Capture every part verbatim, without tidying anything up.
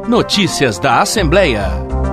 Notícias da Assembleia.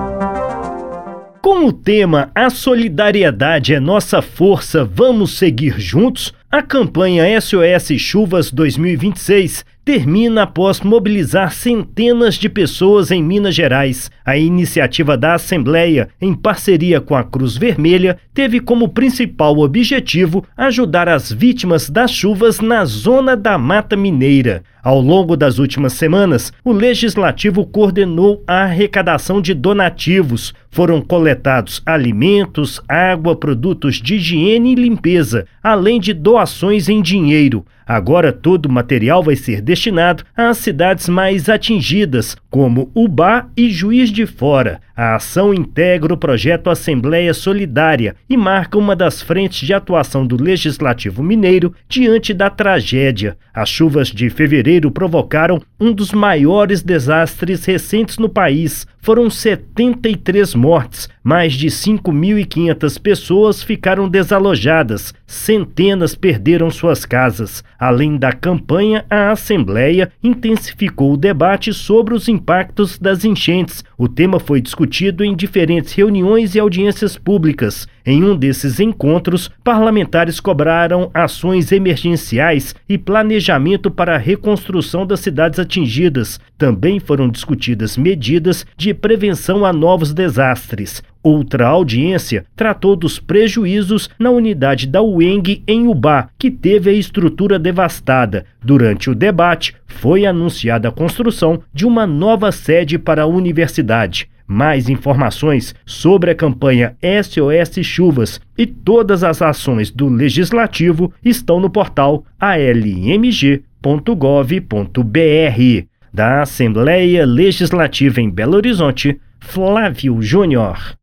Com o tema A Solidariedade é Nossa Força, Vamos Seguir Juntos, a campanha S O S Chuvas dois mil e vinte e seis termina após mobilizar centenas de pessoas em Minas Gerais. A iniciativa da Assembleia, em parceria com a Cruz Vermelha, teve como principal objetivo ajudar as vítimas das chuvas na zona da Mata Mineira. Ao longo das últimas semanas, o Legislativo coordenou a arrecadação de donativos. Foram coletados alimentos, água, produtos de higiene e limpeza, além de doações em dinheiro. Agora todo o material vai ser destinado às cidades mais atingidas, como Ubá e Juiz de Fora. A ação integra o projeto Assembleia Solidária e marca uma das frentes de atuação do Legislativo Mineiro diante da tragédia. As chuvas de fevereiro provocaram um dos maiores desastres recentes no país. Foram setenta e três mortes, mais de cinco mil e quinhentas pessoas ficaram desalojadas, centenas perderam suas casas. Além da campanha, a Assembleia intensificou o debate sobre os impactos das enchentes. O tema foi discutido em diferentes reuniões e audiências públicas. Em um desses encontros, parlamentares cobraram ações emergenciais e planejamento para a reconstrução das cidades atingidas. Também foram discutidas medidas de prevenção a novos desastres. Outra audiência tratou dos prejuízos na unidade da U E N G em Ubá, que teve a estrutura devastada. Durante o debate, foi anunciada a construção de uma nova sede para a universidade. Mais informações sobre a campanha S O S Chuvas e todas as ações do Legislativo estão no portal a l m g ponto gov ponto b r. Da Assembleia Legislativa em Belo Horizonte, Flávio Júnior.